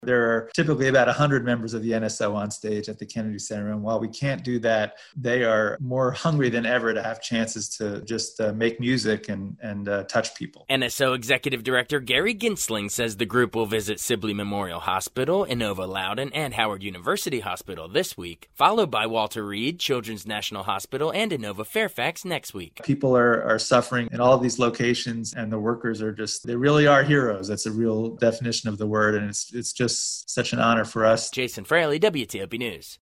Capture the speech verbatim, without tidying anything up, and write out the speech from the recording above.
There are typically about one hundred members of the N S O on stage at the Kennedy Center. And while we can't do that, they are more hungry than ever to have chances to just uh, make music and, and uh, touch people. N S O Executive Director Gary Gensling says the group will visit Sibley Memorial Hospital, Inova Loudoun, and Howard University Hospital this week, followed by Walter Reed, Children's National Hospital, and Inova Fairfax next week. People are, are suffering in all of these locations, and the workers are just, they really are heroes. That's a real definition of the word, and it's it's just such an honor for us. Jason Fraley, W T O P News.